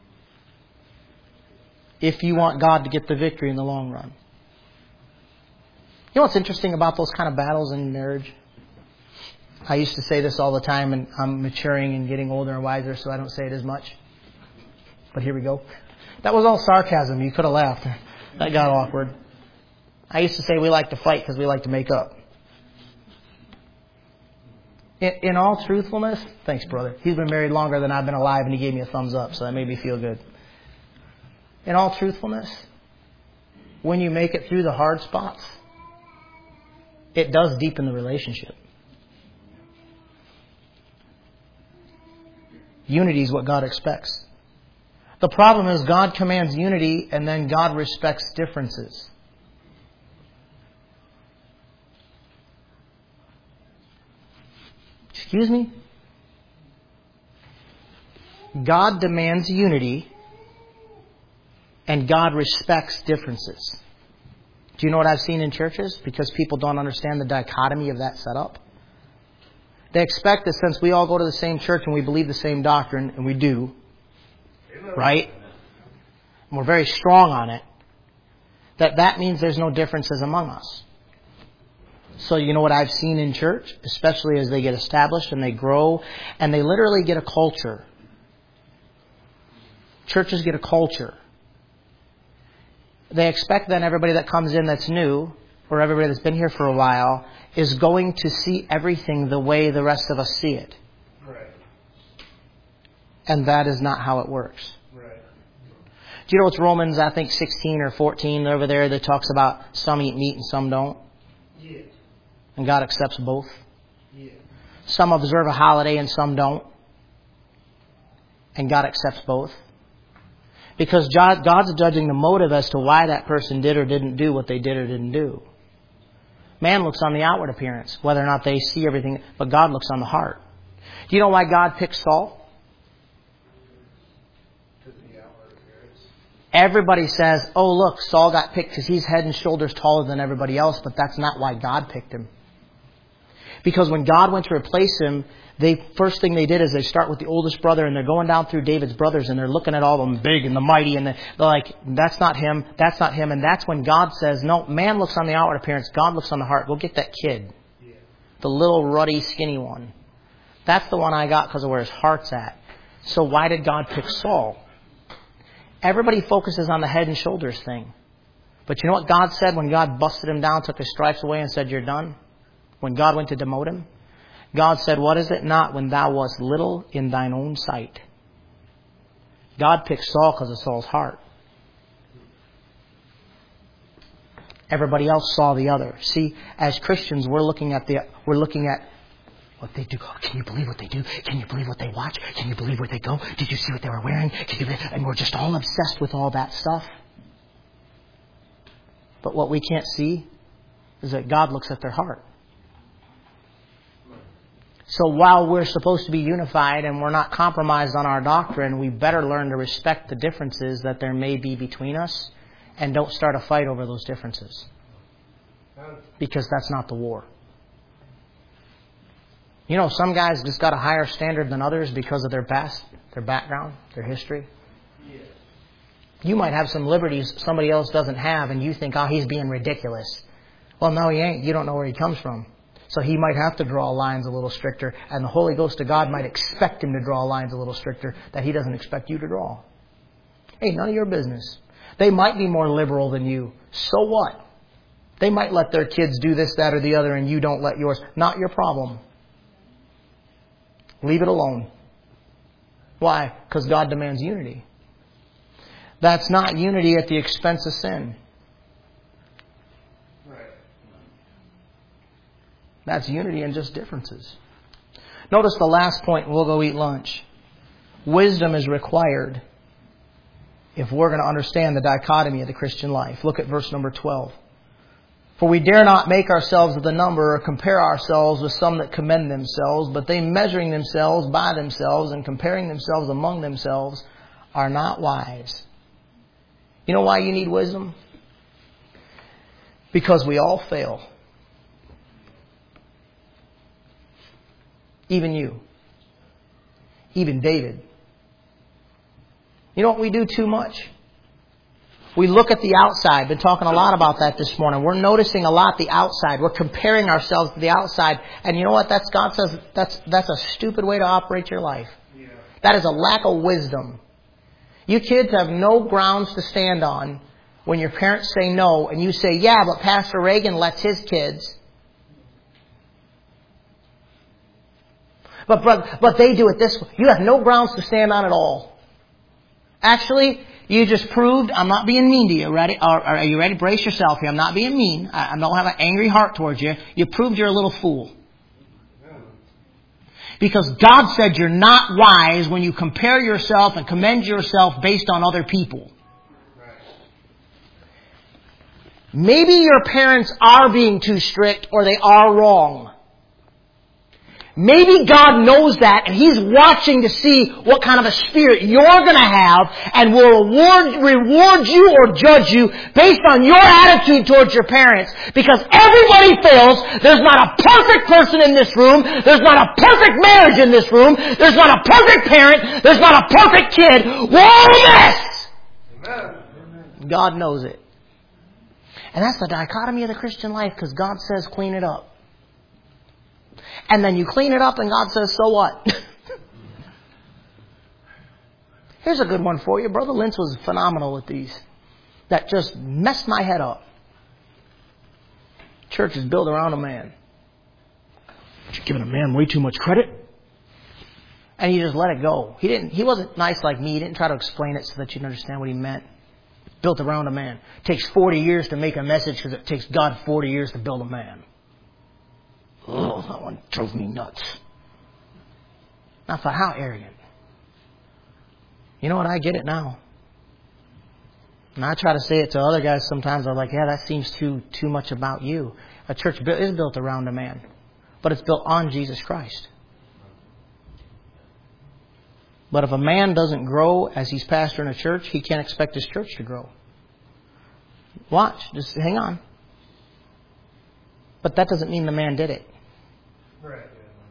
if you want God to get the victory in the long run. You know what's interesting about those kind of battles in marriage? I used to say this all the time, and I'm maturing and getting older and wiser, so I don't say it as much. But here we go. That was all sarcasm. You could have laughed. That got awkward. I used to say we like to fight because we like to make up. In all truthfulness, thanks, brother. He's been married longer than I've been alive, and he gave me a thumbs up, so that made me feel good. In all truthfulness, when you make it through the hard spots, it does deepen the relationship. Unity is what God expects. The problem is God commands unity and then God respects differences. Excuse me? God demands unity and God respects differences. Do you know what I've seen in churches? Because people don't understand the dichotomy of that setup. They expect that since we all go to the same church and we believe the same doctrine, and we do, right? And we're very strong on it, that means there's no differences among us. So you know what I've seen in church, especially as they get established and they grow, and they literally get a culture. Churches get a culture. They expect then everybody that comes in that's new, or everybody that's been here for a while, is going to see everything the way the rest of us see it. Right. And that is not how it works. Right. Do you know it's Romans, I think 16 or 14 over there that talks about some eat meat and some don't? Yeah. And God accepts both. Yeah. Some observe a holiday and some don't. And God accepts both. Because God's judging the motive as to why that person did or didn't do what they did or didn't do. Man looks on the outward appearance, whether or not they see everything, but God looks on the heart. Do you know why God picked Saul? Everybody says, oh look, Saul got picked because he's head and shoulders taller than everybody else, but that's not why God picked him. Because when God went to replace him, first thing they did is they start with the oldest brother and they're going down through David's brothers and they're looking at all them big and the mighty and they're like, that's not him, that's not him. And that's when God says, no, man looks on the outward appearance, God looks on the heart. Go get that kid. Yeah. The little ruddy skinny one. That's the one I got because of where his heart's at. So why did God pick Saul? Everybody focuses on the head and shoulders thing. But you know what God said when God busted him down, took his stripes away and said, you're done? When God went to demote him? God said, what is it not when thou wast little in thine own sight? God picked Saul because of Saul's heart. Everybody else saw the other. See, as Christians, we're looking at what they do. Oh, can you believe what they do? Can you believe what they watch? Can you believe where they go? Did you see what they were wearing? And we're just all obsessed with all that stuff. But what we can't see is that God looks at their heart. So while we're supposed to be unified and we're not compromised on our doctrine, we better learn to respect the differences that there may be between us and don't start a fight over those differences. Because that's not the war. You know, some guys just got a higher standard than others because of their past, their background, their history. You might have some liberties somebody else doesn't have and you think, oh, he's being ridiculous. Well, no, he ain't. You don't know where he comes from. So he might have to draw lines a little stricter, and the Holy Ghost of God might expect him to draw lines a little stricter that he doesn't expect you to draw. Hey, none of your business. They might be more liberal than you. So what? They might let their kids do this, that, or the other, and you don't let yours. Not your problem. Leave it alone. Why? Because God demands unity. That's not unity at the expense of sin. That's unity in just differences. Notice the last point, we'll go eat lunch. Wisdom is required if we're going to understand the dichotomy of the Christian life. Look at verse number 12. For we dare not make ourselves of the number or compare ourselves with some that commend themselves, but they measuring themselves by themselves and comparing themselves among themselves are not wise. You know why you need wisdom? Because we all fail. Even you. Even David. You know what we do too much? We look at the outside. Been talking a lot about that this morning. We're noticing a lot the outside. We're comparing ourselves to the outside. And you know what? God says that's a stupid way to operate your life. Yeah. That is a lack of wisdom. You kids have no grounds to stand on when your parents say no and you say, yeah, but Pastor Reagan lets his kids. But they do it this way. You have no grounds to stand on at all. Actually, you just proved, I'm not being mean to you. Ready? Are you ready? Brace yourself here. I'm not being mean. I don't have an angry heart towards you. You proved you're a little fool. Because God said you're not wise when you compare yourself and commend yourself based on other people. Maybe your parents are being too strict or they are wrong. Maybe God knows that and He's watching to see what kind of a spirit you're going to have and will reward you or judge you based on your attitude towards your parents. Because everybody fails. There's not a perfect person in this room. There's not a perfect marriage in this room. There's not a perfect parent. There's not a perfect kid. We're all a mess. Amen. God knows it. And that's the dichotomy of the Christian life because God says clean it up. And then you clean it up and God says, so what? Here's a good one for you. Brother Lentz was phenomenal with these. That just messed my head up. Church is built around a man. You're giving a man way too much credit. And you just let it go. He wasn't nice like me. He didn't try to explain it so that you'd understand what he meant. It's built around a man. It takes 40 years to make a message because it takes God 40 years to build a man. Oh, that one drove me nuts. I thought, how arrogant. You know what? I get it now. And I try to say it to other guys sometimes. I'm like, yeah, that seems too much about you. A church is built around a man. But it's built on Jesus Christ. But if a man doesn't grow as he's pastoring a church, he can't expect his church to grow. Watch. Just hang on. But that doesn't mean the man did it. Right.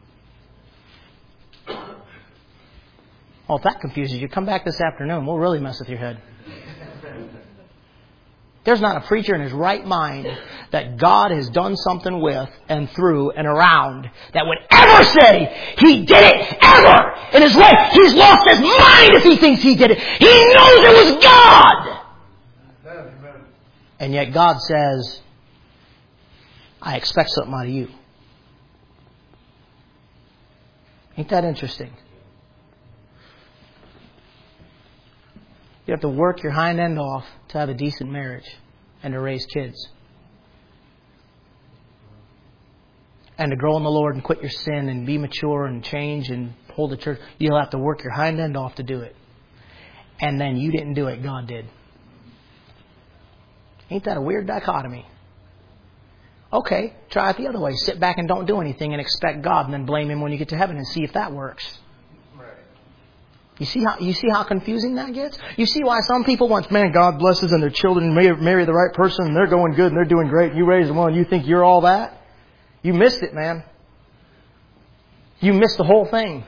Well, if that confuses you, come back this afternoon. We'll really mess with your head. There's not a preacher in his right mind that God has done something with and through and around that would ever say He did it ever in His life. He's lost his mind if he thinks He did it. He knows it was God. Amen. And yet God says, I expect something out of you. Ain't that interesting? You have to work your hind end off to have a decent marriage and to raise kids. And to grow in the Lord and quit your sin and be mature and change and hold the church. You'll have to work your hind end off to do it. And then you didn't do it, God did. Ain't that a weird dichotomy? Okay, try it the other way. Sit back and don't do anything and expect God and then blame Him when you get to heaven and see if that works. You see how confusing that gets? You see why some people want, man, God blesses and their children marry the right person and they're going good and they're doing great. You raise one, you think you're all that? You missed it, man. You missed the whole thing.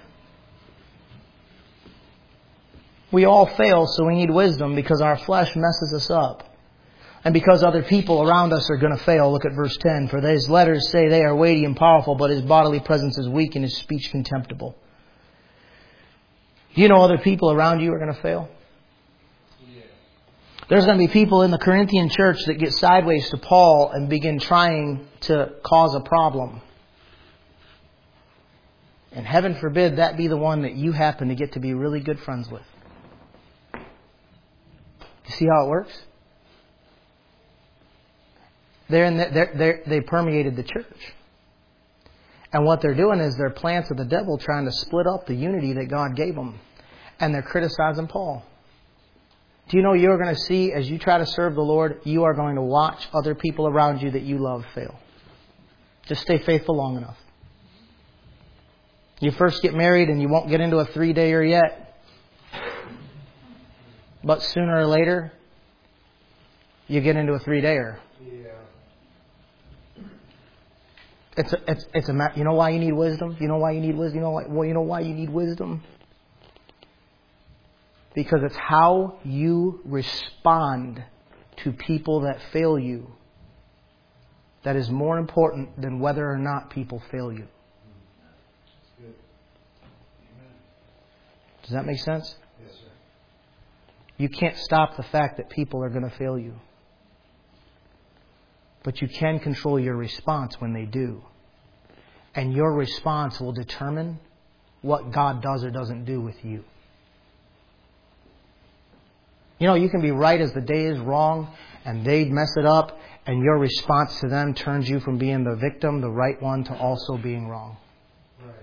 We all fail, so we need wisdom because our flesh messes us up. And because other people around us are going to fail. Look at verse 10. For His letters say they are weighty and powerful, but His bodily presence is weak and His speech contemptible. You know other people around you are going to fail? Yeah. There's going to be people in the Corinthian church that get sideways to Paul and begin trying to cause a problem. And heaven forbid that be the one that you happen to get to be really good friends with. You see how it works? They permeated the church. And what they're doing is they're plants of the devil trying to split up the unity that God gave them. And they're criticizing Paul. Do you know you're going to see, as you try to serve the Lord, you are going to watch other people around you that you love fail. Just stay faithful long enough. You first get married and you won't get into a 3-dayer yet. But sooner or later, you get into a 3-dayer. You know why you need wisdom? You know why you need wisdom? You know why you need wisdom? Because it's how you respond to people that fail you that is more important than whether or not people fail you. Does that make sense? Yes, sir. You can't stop the fact that people are going to fail you. But you can control your response when they do. And your response will determine what God does or doesn't do with you. You know, you can be right as the day is wrong and they mess it up and your response to them turns you from being the victim, the right one, to also being wrong. Right.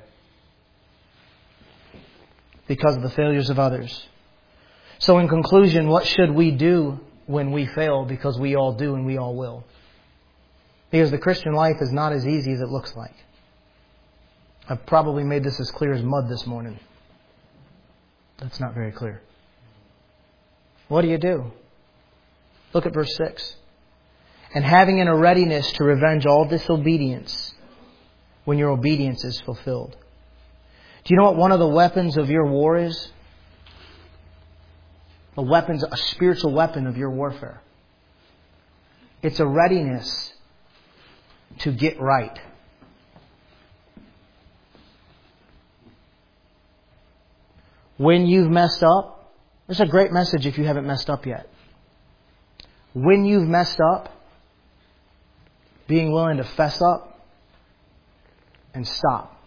Because of the failures of others. So in conclusion, what should we do when we fail? Because we all do and we all will. Because the Christian life is not as easy as it looks like. I've probably made this as clear as mud this morning. That's not very clear. What do? Look at verse 6. And having in a readiness to revenge all disobedience when your obedience is fulfilled. Do you know what one of the weapons of your war is? A spiritual weapon of your warfare. It's a readiness to get right. When you've messed up, this is a great message if you haven't messed up yet. When you've messed up, being willing to fess up and stop.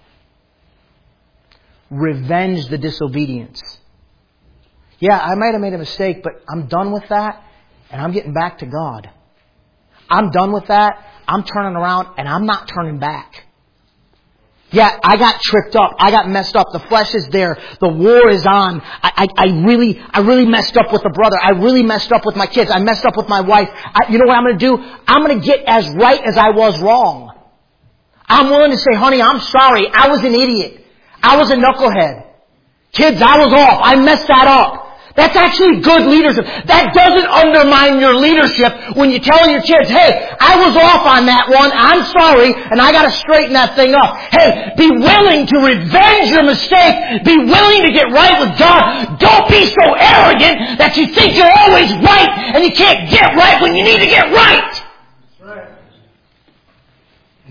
Revenge the disobedience. Yeah, I might have made a mistake, but I'm done with that and I'm getting back to God. I'm done with that. I'm turning around and I'm not turning back. Yeah, I got tripped up. I got messed up. The flesh is there. The war is on. I really messed up with a brother. I really messed up with my kids. I messed up with my wife. You know what I'm going to do? I'm going to get as right as I was wrong. I'm willing to say, honey, I'm sorry. I was an idiot. I was a knucklehead. Kids, I was off. I messed that up. That's actually good leadership. That doesn't undermine your leadership when you're telling your kids, hey, I was off on that one. I'm sorry, and I got to straighten that thing up. Hey, be willing to revenge your mistake. Be willing to get right with God. Don't be so arrogant that you think you're always right and you can't get right when you need to get right. That's right.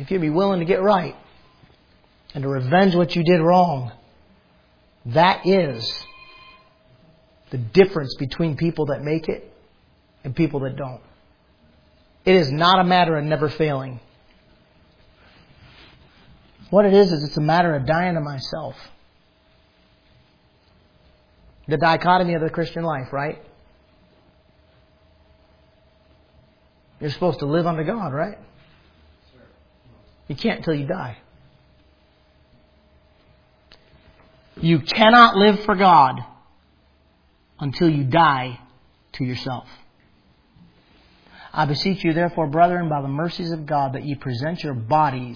if you'd be willing to get right and to revenge what you did wrong, that is the difference between people that make it and people that don't. It is not a matter of never failing. What it is it's a matter of dying to myself. The dichotomy of the Christian life, right? You're supposed to live unto God, right? You can't until you die. You cannot live for God until you die to yourself. I beseech you, therefore, brethren, by the mercies of God, that ye present your bodies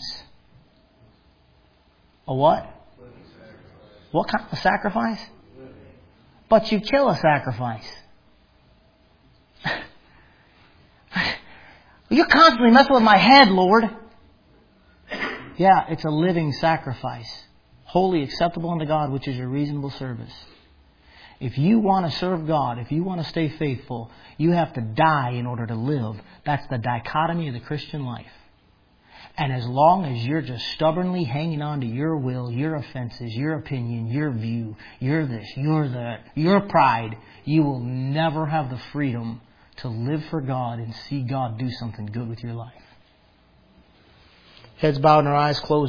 a what? What kind of sacrifice? But you kill a sacrifice. You're constantly messing with my head, Lord. Yeah, it's a living sacrifice. Holy, acceptable unto God, which is your reasonable service. If you want to serve God, if you want to stay faithful, you have to die in order to live. That's the dichotomy of the Christian life. And as long as you're just stubbornly hanging on to your will, your offenses, your opinion, your view, your this, your that, your pride, you will never have the freedom to live for God and see God do something good with your life. Heads bowed and our eyes closed.